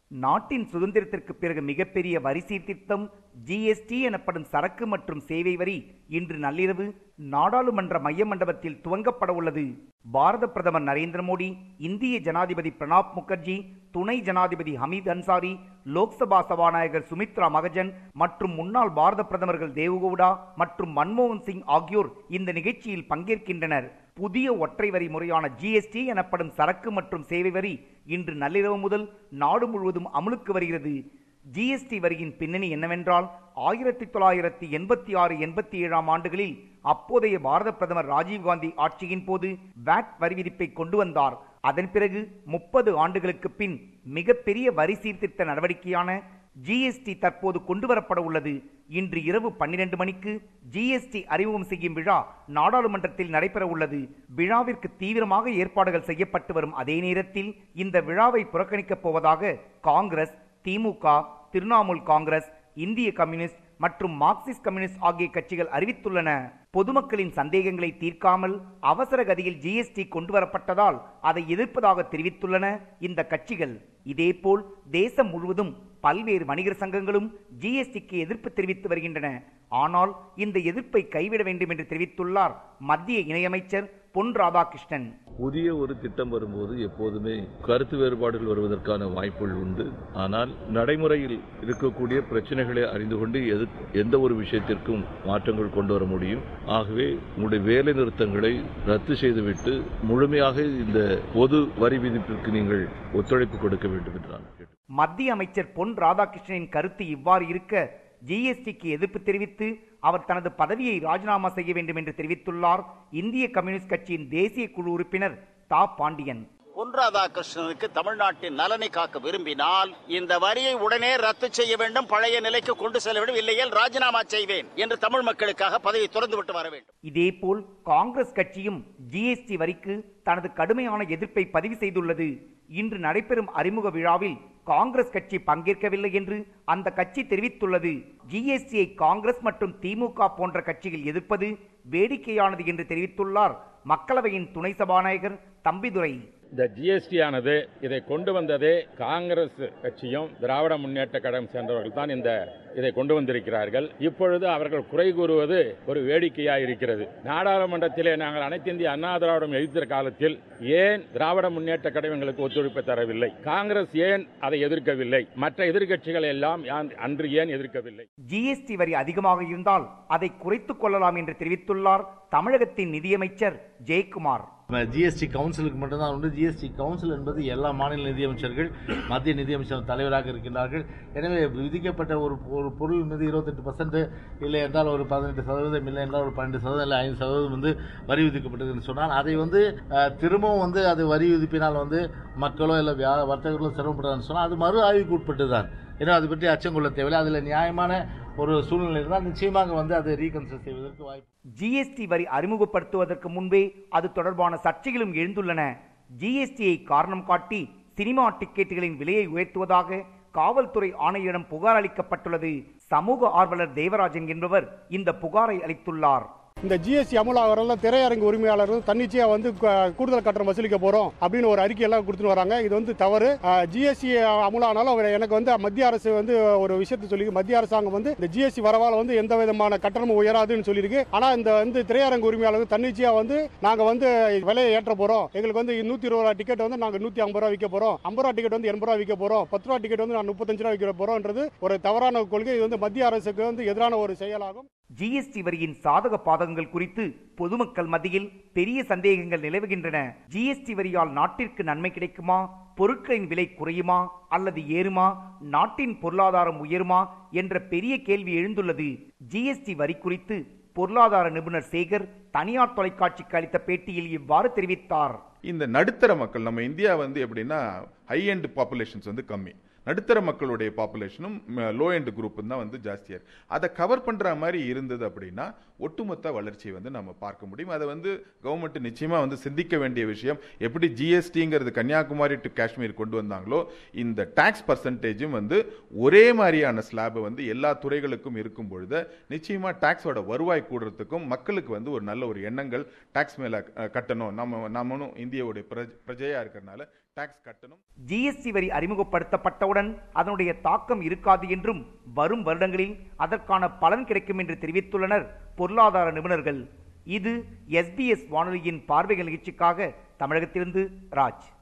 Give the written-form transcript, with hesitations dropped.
நாட்டின் சுதந்திரத்திற்கு பிறகு மிகப்பெரிய வரி சீர்திருத்தம் ஜிஎஸ்டி எனப்படும் சரக்கு மற்றும் சேவை வரி இன்று நள்ளிரவு நாடாளுமன்ற மைய மண்டபத்தில் துவங்கப்பட உள்ளது. பாரத பிரதமர் நரேந்திர மோடி, இந்திய ஜனாதிபதி பிரணாப் முகர்ஜி, துணை ஜனாதிபதி ஹமீத் அன்சாரி, லோக்சபா சபாநாயகர் சுமித்ரா மகஜன் மற்றும் முன்னாள் பாரத பிரதமர்கள் தேவகவுடா மற்றும் மன்மோகன் சிங் ஆகியோர் இந்த நிகழ்ச்சியில் பங்கேற்கின்றனர். புதிய ஒற்றை வரி முறையான ஜிஎஸ்டி எனப்படும் சரக்கு மற்றும் சேவை வரி இன்று நள்ளிரவு முதல் நாடு முழுவதும் அமலுக்கு வருகிறது. ஜிஎஸ்டி வரியின் பின்னணி என்னவென்றால் 1986-87 ஆண்டுகளில் அப்போதைய பாரத பிரதமர் ராஜீவ்காந்தி ஆட்சியின் போது வாட் வரி விதிப்பை கொண்டு வந்தார். அதன் பிறகு 30 ஆண்டுகளுக்கு பின் மிகப்பெரிய வரி சீர்திருத்த நடவடிக்கையான ஜிஎஸ்டி தற்போது கொண்டுவரப்பட உள்ளது. இன்று இரவு 12 மணிக்கு ஜிஎஸ்டி அறிமுகம் செய்யும் விழா நாடாளுமன்றத்தில் நடைபெற உள்ளது. விழாவிற்கு தீவிரமாக ஏற்பாடுகள் செய்யப்பட்டு வரும் அதே நேரத்தில் இந்த விழாவை புறக்கணிக்கப் போவதாக காங்கிரஸ், திமுக, திரிணாமுல் காங்கிரஸ், இந்திய கம்யூனிஸ்ட் மற்றும் மார்க்சிஸ்ட் கம்யூனிஸ்ட் ஆகிய கட்சிகள் அறிவித்துள்ளன. பொதுமக்களின் சந்தேகங்களை தீர்க்காமல் அவசர கதியில் ஜிஎஸ்டி கொண்டு வரப்பட்டதால் அதை எதிர்ப்பதாக தெரிவித்துள்ளன இந்த கட்சிகள். இதேபோல் தேசம் முழுவதும் பல்வேறு வணிகர் சங்கங்களும் ஜிஎஸ்டிக்கு எதிர்ப்பு தெரிவித்து வருகின்றன. ஆனால் இந்த எதிர்ப்பை கைவிட வேண்டும் என்று தெரிவித்துள்ளார் மத்திய இணையமைச்சர் பொன் ராதாகிருஷ்ணன். புதிய ஒரு திட்டம் வரும்போது எப்போதுமே கருத்து வேறுபாடுகள் வருவதற்கான வாய்ப்புகள் உண்டு. ஆனால் நடைமுறையில் இருக்கக்கூடிய பிரச்சனைகளை அறிந்து கொண்டு எந்த ஒரு விஷயத்திற்கும் மாற்றங்கள் கொண்டு வர முடியும். ஆகவே உங்களுடைய வேலை நிறுத்தங்களை ரத்து செய்துவிட்டு முழுமையாக இந்த பொது வரி விதிப்பிற்கு நீங்கள் ஒத்துழைப்பு கொடுக்க வேண்டும் என்று நான் கேட்டேன். மத்திய அமைச்சர் பொன் ராதாகிருஷ்ணனின் கருத்து இவ்வாறு இருக்க, ஜிஎஸ்டிக்கு எதிர்ப்பு தெரிவித்து அவர் தனது பதவியை ராஜினாமா செய்ய வேண்டும் என்று தெரிவித்துள்ளார் இந்திய கம்யூனிஸ்ட் கட்சியின் தேசிய குழு உறுப்பினர் தா பாண்டியன். பொன் ராதாகிருஷ்ணனுக்கு தமிழ்நாட்டின் நலனை காக்க விரும்பினால் இந்த வரியை உடனே ரத்து செய்ய வேண்டும், பழைய நிலைக்கு கொண்டு செல்ல வேண்டும், இல்லையேல் ராஜினாமா செய்வேன் என்று தமிழ் மக்களுக்காக பதவி துறந்துவிட்டு வர வேண்டும். இதேபோல் காங்கிரஸ் கட்சியும் ஜிஎஸ்டி வரிக்கு தனது கடுமையான எதிர்ப்பை பதிவு செய்துள்ளது. இன்று நடைபெறும் அறிமுக விழாவில் காங்கிரஸ் கட்சி பங்கேற்கவில்லை என்று அந்த கட்சி தெரிவித்துள்ளது. ஜிஎஸ்டியை காங்கிரஸ் மற்றும் திமுக போன்ற கட்சிகள் எதிர்ப்பது வேடிக்கையானது என்று தெரிவித்துள்ளார் மக்களவையின் துணை சபாநாயகர் தம்பிதுரை. இந்த ஜிஎஸ்டி ஆனது இதை கொண்டு வந்ததே காங்கிரஸ் கட்சியும் திராவிட முன்னேற்ற கழகம் சேர்ந்தவர்கள் தான் இதை கொண்டு வந்திருக்கிறார்கள். இப்பொழுது அவர்கள் குறை கூறுவது ஒரு வேடிக்கையாக இருக்கிறது. நாடாளுமன்றத்திலே நாங்கள் அனைத்து இந்திய அண்ணா திராவிடம் எதிர்த்த காலத்தில் ஏன் திராவிட முன்னேற்ற கழகங்களுக்கு ஒத்துழைப்பு தரவில்லை? காங்கிரஸ் ஏன் அதை எதிர்க்கவில்லை? மற்ற எதிர்க்கட்சிகள் எல்லாம் அன்று ஏன் எதிர்க்கவில்லை? ஜிஎஸ்டி வரி அதிகமாக இருந்தால் அதை குறைத்துக் கொள்ளலாம் என்று தெரிவித்துள்ளார் தமிழகத்தின் நிதியமைச்சர் ஜெயக்குமார். ஜிஎஸ்டி கவுன்சிலுக்கு மட்டும்தான் உண்டு. ஜிஎஸ்டி கவுன்சில் என்பது எல்லா மாநில நிதியமைச்சர்கள் மத்திய நிதியமைச்சர் தலைவராக இருக்கின்றார்கள். எனவே விதிக்கப்பட்ட ஒரு பொருள் மீது 28% இல்லை என்றால் ஒரு 18%, இல்லை என்றால் ஒரு 12%, இல்லை 5% வரி விதிக்கப்பட்டதுன்னு சொன்னால் அதை திரும்பவும் அது வரி விதிப்பினால் மக்களோ இல்லை வர்த்தகர்களோ சிரமப்படுறான்னு சொன்னால் அது மறு ஆய்வுக்கு உட்பட்டு தான். ஏன்னா அது பற்றி அச்சம் கொள்ள தேவையில்லை. அதில் நியாயமான ஒரு சூழ்நிலை இருந்தால் நிச்சயமாக அதை ரீகன்சிடர் செய்வதற்கு வாய்ப்பு. ஜிஎஸ்டி வரி அறிமுகப்படுத்துவதற்கு முன்பே அது தொடர்பான சர்ச்சைகளும் எழுந்துள்ளன. ஜிஎஸ்டியை காரணம் காட்டி சினிமா டிக்கெட்டுகளின் விலையை உயர்த்துவதாக காவல்துறை ஆணையரிடம் புகார் அளிக்கப்பட்டுள்ளது. சமூக ஆர்வலர் தேவராஜன் என்பவர் இந்த புகாரை அளித்துள்ளார். இந்த ஜிஎஸ்டி அமலாகிறதுல திரையரங்கு உரிமையாளர்கள் தன்னிச்சையா கூடுதல் கட்டணம் வசூலிக்க போறோம் அப்படின்னு ஒரு அறிக்கை எல்லாம் கொடுத்துட்டு வராங்க. இது தவறு. ஜிஎஸ்டி அமலானாலும் எனக்கு மத்திய அரசு ஒரு விஷயத்தை சொல்லி மத்திய அரசாங்கம் இந்த ஜிஎஸ்டி வரவால எந்த விதமான கட்டணமும் உயராதுன்னு சொல்லியிருக்கு. ஆனா இந்த திரையரங்கு உரிமையாளர்கள் தன்னிச்சையா நாங்க விலையை ஏற்ற போறோம், எங்களுக்கு 120 ரூபா டிக்கெட் நாங்க 150 ரூபா விற்க போறோம், 50 ரூபா டிக்கெட் 80 ரூபா விற்க போறோம், 10 ரூபா டிக்கெட் நான் 35 ரூபா விற்க போறோம்ன்றது ஒரு தவறான கொள்கை. இது மத்திய அரசுக்கு எதிரான ஒரு செயலாகும். ஜிஎஸ்டி வரியின் சாதக பாதகங்கள் குறித்து பொதுமக்கள் மத்தியில் பெரிய சந்தேகங்கள் நிலவுகின்றன. ஜிஎஸ்டி வரியால் நாட்டிற்கு நன்மை கிடைக்குமா? பொருட்களின் விலை குறையுமா அல்லது ஏறுமா? நாட்டின் பொருளாதாரம் உயருமா என்ற பெரிய கேள்வி எழுந்துள்ளது. ஜிஎஸ்டி வரி குறித்து பொருளாதார நிபுணர் சேகர் தனியார் தொலைக்காட்சிக்கு அளித்த பேட்டியில் இவ்வாறு தெரிவித்தார். இந்த நடுத்தர மக்கள், நம்ம இந்தியா எப்படின்னா ஹை எண்ட் பாப்புலேஷன்ஸ் கம்மி, நடுத்தர மக்களுடைய பாப்புலேஷனும் லோ எண்ட் குரூப் தான் ஜாஸ்தியா இருக்கு. அதை கவர் பண்ற மாதிரி இருந்தது அப்படின்னா ஒட்டுமொத்த வளர்ச்சியை நம்ம பார்க்க முடியும். அதை கவர்மெண்ட் நிச்சயமா சிந்திக்க வேண்டிய விஷயம். எப்படி ஜிஎஸ்டிங்கிறது கன்னியாகுமரி டு காஷ்மீர் கொண்டு வந்தாங்களோ இந்த டாக்ஸ் பர்சன்டேஜும் ஒரே மாதிரியான ஸ்லாப் எல்லா துறைகளுக்கும் இருக்கும் பொழுது நிச்சயமா டாக்ஸோட வருவாய் கூடுறதுக்கும் மக்களுக்கு ஒரு நல்ல ஒரு எண்ணங்கள் டாக்ஸ் மேல கட்டணும், நம்மளும் இந்தியாவுடைய பிரஜையா இருக்கிறதுனால டாக்ஸ் கட்டணும். ஜிஎஸ்டி வரி அறிமுகப்படுத்தப்பட்டவுடன் அதனுடைய தாக்கம் இருக்காது என்றும் வரும் வருடங்களில் அதற்கான பலன் கிடைக்கும் என்று தெரிவித்துள்ளனர் பொருளாதார நிபுணர்கள். இது SBS வானொலியின் பார்வைகள் நிகழ்ச்சிக்காக தமிழகத்திலிருந்து ராஜ்.